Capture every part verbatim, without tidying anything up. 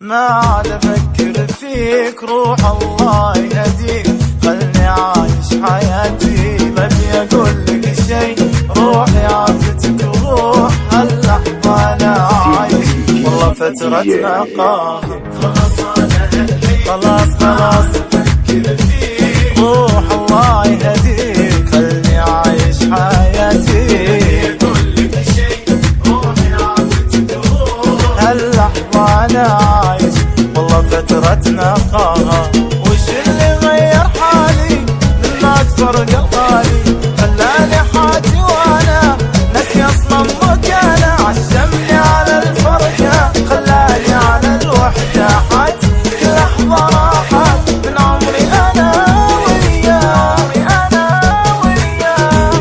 ما عاد افكر فيك، روح الله يهديك، خلني عايش حياتي. ببي اقول لك شي، روحي عافتك وروح هاللحظة انا عايش، والله فترتنا قاهي. خلاص انا هالحين خلاص خلاص افكر فيك، روح الله يهديك، خلني عايش حياتي. هاللحظة أنا عايش، والله فترتنا قاها. وش اللي غير حالي من ما تفرق الغالي، خلاني حاتي وأنا ناسي أصلا مكانه، عشمني على الفرقة خلاني على الوحدة، حاتي كل لحظة راحت من عمري أنا وياه أنا وياه.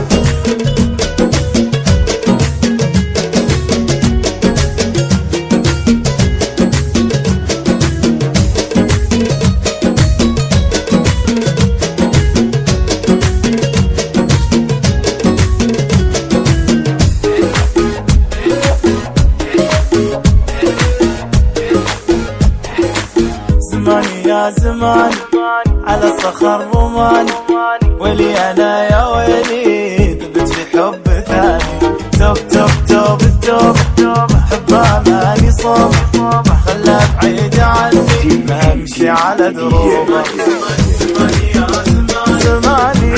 زماني يا زمان على صخر روماني، ويلي انا يا ويلي ذبت في حب ثاني. توب توب توب التوب حبها ماني صوب، خلى بعيد عني ما امشي على دروبه. زماني يا زمان زماني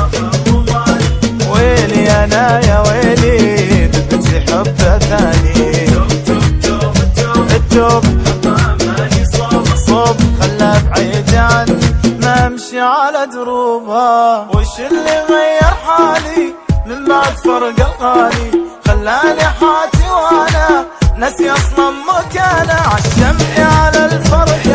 ويلي انا يا ويلي ذبت في حب ثاني. التوب خلى بعيد عني ما امشي على دروبه. وش اللي غير حالي من ما تفرق الغالي، خلاني حاتي وانا ناسي اصلا مكانه، عشمني على الفرق